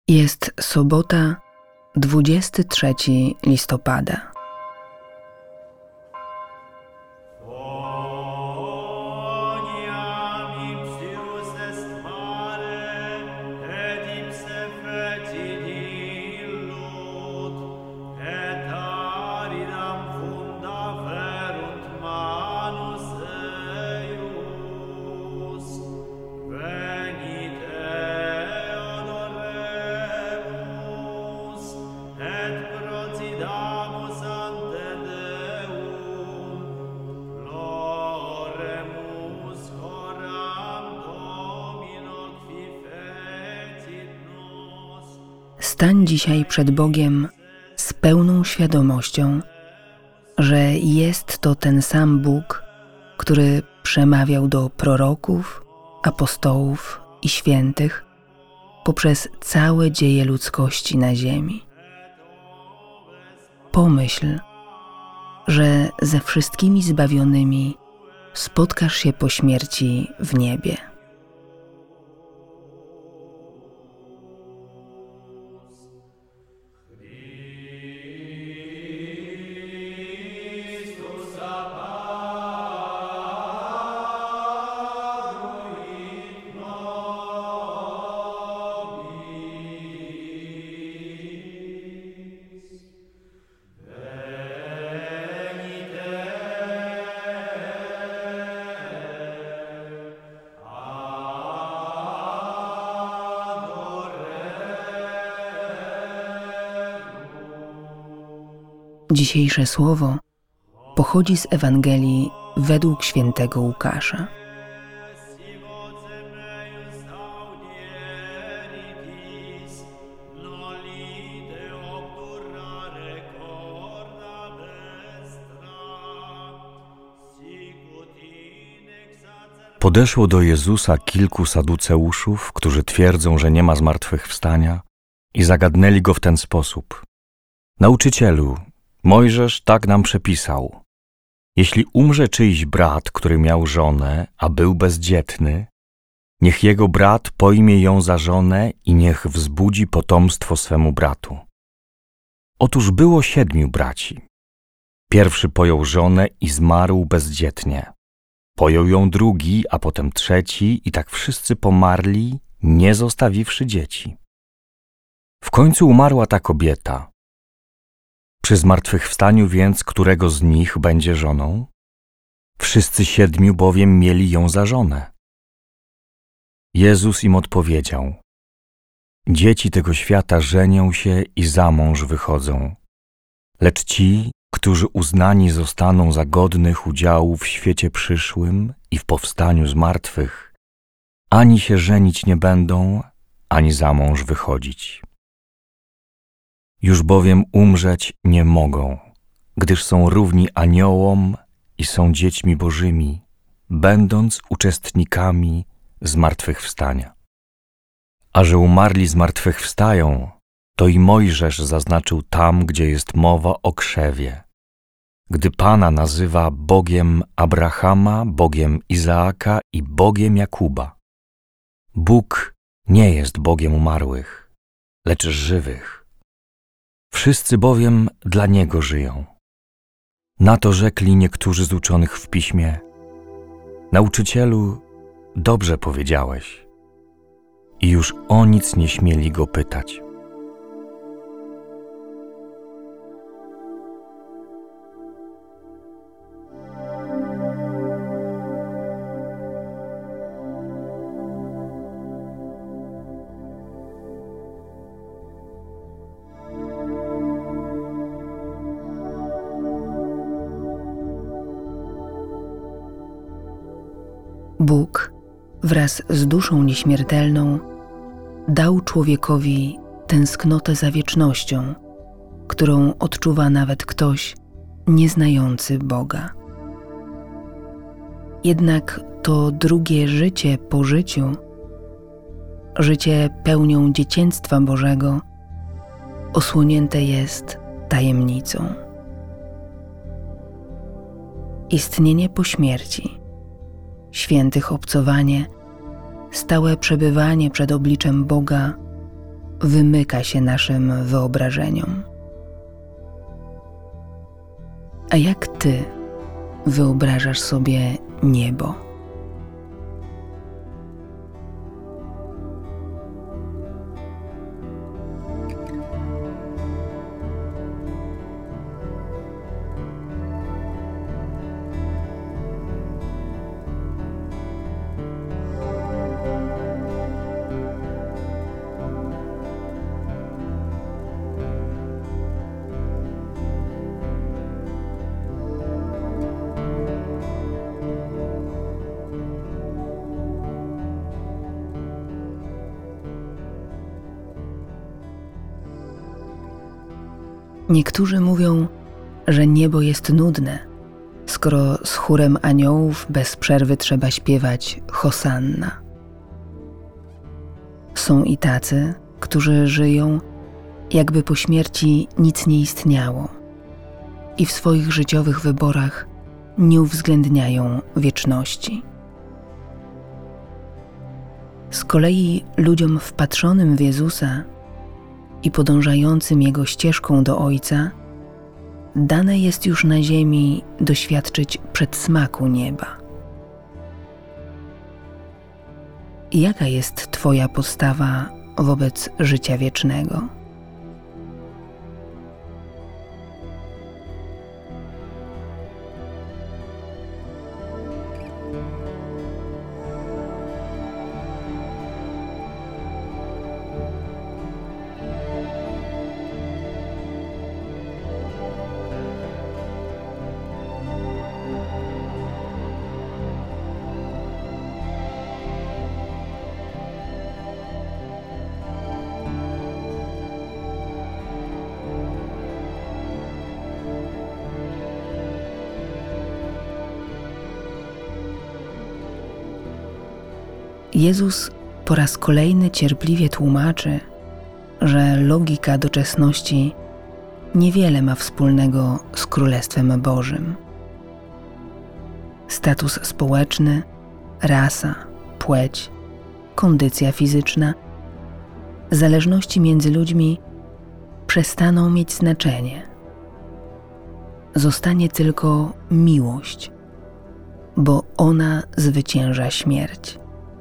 Jest sobota, 23 listopada. Stań dzisiaj przed Bogiem z pełną świadomością, że jest to ten sam Bóg, który przemawiał do proroków, apostołów i świętych poprzez całe dzieje ludzkości na ziemi. Pomyśl, że ze wszystkimi zbawionymi spotkasz się po śmierci w niebie. Dzisiejsze słowo pochodzi z Ewangelii według świętego Łukasza. Podeszło do Jezusa kilku saduceuszów, którzy twierdzą, że nie ma zmartwychwstania, i zagadnęli go w ten sposób: Nauczycielu, Mojżesz tak nam przepisał: jeśli umrze czyjś brat, który miał żonę, a był bezdzietny, niech jego brat pojmie ją za żonę i niech wzbudzi potomstwo swemu bratu. Otóż było 7 braci. Pierwszy pojął żonę i zmarł bezdzietnie. Pojął ją drugi, a potem trzeci, i tak wszyscy pomarli, nie zostawiwszy dzieci. W końcu umarła ta kobieta. Przy zmartwychwstaniu więc którego z nich będzie żoną? Wszyscy 7 bowiem mieli ją za żonę. Jezus im odpowiedział: dzieci tego świata żenią się i za mąż wychodzą, lecz ci, którzy uznani zostaną za godnych udziału w świecie przyszłym i w powstaniu z martwych, ani się żenić nie będą, ani za mąż wychodzić. Już bowiem umrzeć nie mogą, gdyż są równi aniołom i są dziećmi bożymi, będąc uczestnikami zmartwychwstania. A że umarli zmartwychwstają, to i Mojżesz zaznaczył tam, gdzie jest mowa o krzewie, gdy Pana nazywa Bogiem Abrahama, Bogiem Izaaka i Bogiem Jakuba. Bóg nie jest Bogiem umarłych, lecz żywych. Wszyscy bowiem dla Niego żyją. Na to rzekli niektórzy z uczonych w Piśmie: Nauczycielu, dobrze powiedziałeś. I już o nic nie śmieli Go pytać. Bóg wraz z duszą nieśmiertelną dał człowiekowi tęsknotę za wiecznością, którą odczuwa nawet ktoś nieznający Boga. Jednak to drugie życie po życiu, życie pełnią dzieciństwa Bożego, osłonięte jest tajemnicą. Istnienie po śmierci, świętych obcowanie, stałe przebywanie przed obliczem Boga wymyka się naszym wyobrażeniom. A jak Ty wyobrażasz sobie niebo? Niektórzy mówią, że niebo jest nudne, skoro z chórem aniołów bez przerwy trzeba śpiewać Hosanna. Są i tacy, którzy żyją, jakby po śmierci nic nie istniało i w swoich życiowych wyborach nie uwzględniają wieczności. Z kolei ludziom wpatrzonym w Jezusa i podążającym Jego ścieżką do Ojca, dane jest już na ziemi doświadczyć przedsmaku nieba. Jaka jest Twoja postawa wobec życia wiecznego? Jezus po raz kolejny cierpliwie tłumaczy, że logika doczesności niewiele ma wspólnego z Królestwem Bożym. Status społeczny, rasa, płeć, kondycja fizyczna, zależności między ludźmi przestaną mieć znaczenie. Zostanie tylko miłość, bo ona zwycięża śmierć.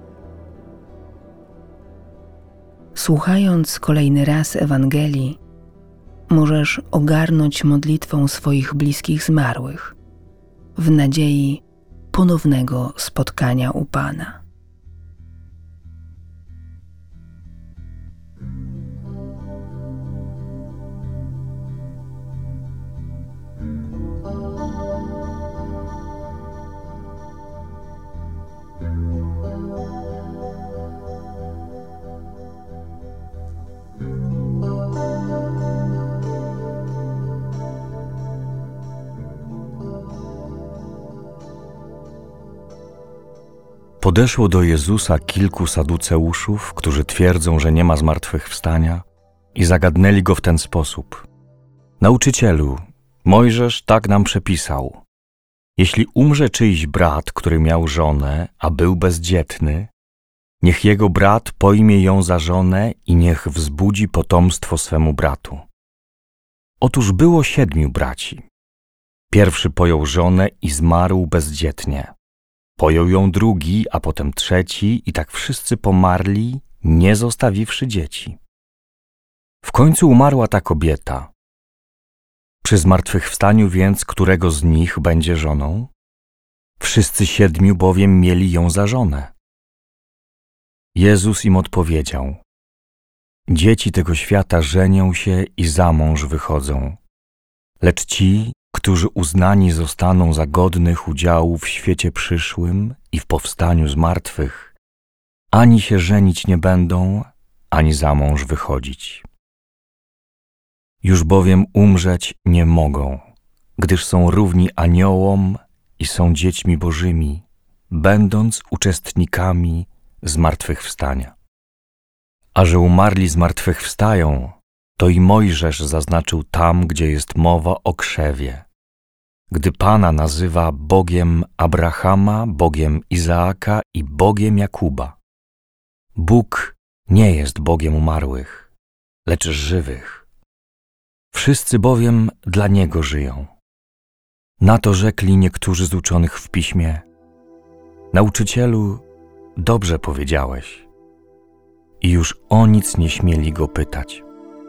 Słuchając kolejny raz Ewangelii, możesz ogarnąć modlitwą swoich bliskich zmarłych w nadziei ponownego spotkania u Pana. Podeszło do Jezusa kilku saduceuszów, którzy twierdzą, że nie ma zmartwychwstania, i zagadnęli Go w ten sposób. Nauczycielu, Mojżesz tak nam przepisał. Jeśli umrze czyjś brat, który miał żonę, a był bezdzietny, niech jego brat pojmie ją za żonę i niech wzbudzi potomstwo swemu bratu. Otóż było 7 braci. Pierwszy pojął żonę i zmarł bezdzietnie. Pojął ją drugi, a potem trzeci i tak wszyscy pomarli, nie zostawiwszy dzieci. W końcu umarła ta kobieta. Przy zmartwychwstaniu więc którego z nich będzie żoną? Wszyscy 7 bowiem mieli ją za żonę. Jezus im odpowiedział: dzieci tego świata żenią się i za mąż wychodzą, lecz ci, którzy uznani zostaną za godnych udziału w świecie przyszłym i w powstaniu z martwych, ani się żenić nie będą, ani za mąż wychodzić. Już bowiem umrzeć nie mogą, gdyż są równi aniołom i są dziećmi bożymi, będąc uczestnikami zmartwychwstania. A że umarli zmartwychwstają, to i Mojżesz zaznaczył tam, gdzie jest mowa o krzewie, gdy Pana nazywa Bogiem Abrahama, Bogiem Izaaka i Bogiem Jakuba. Bóg nie jest Bogiem umarłych, lecz żywych. Wszyscy bowiem dla Niego żyją. Na to rzekli niektórzy z uczonych w Piśmie: Nauczycielu, dobrze powiedziałeś. I już o nic nie śmieli Go pytać.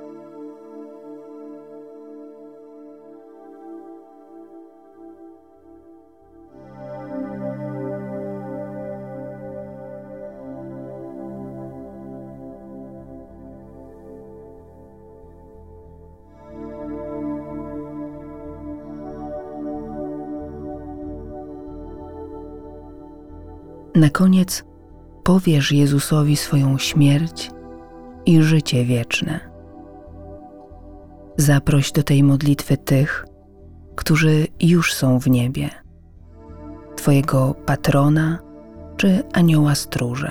Na koniec powierz Jezusowi swoją śmierć i życie wieczne. Zaproś do tej modlitwy tych, którzy już są w niebie, Twojego patrona czy anioła stróża.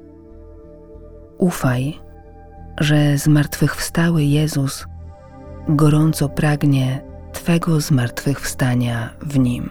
Ufaj, że zmartwychwstały Jezus gorąco pragnie Twego zmartwychwstania w Nim.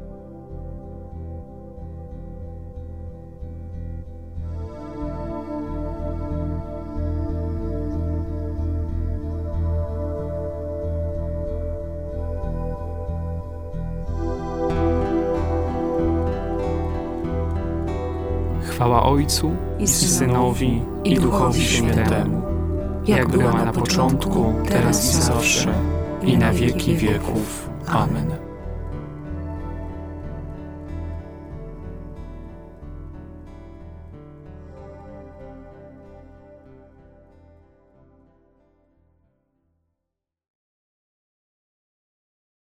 Chwała Ojcu i Synowi, i Duchowi Świętemu, jak była na początku, teraz i zawsze, i na wieki wieków. Amen.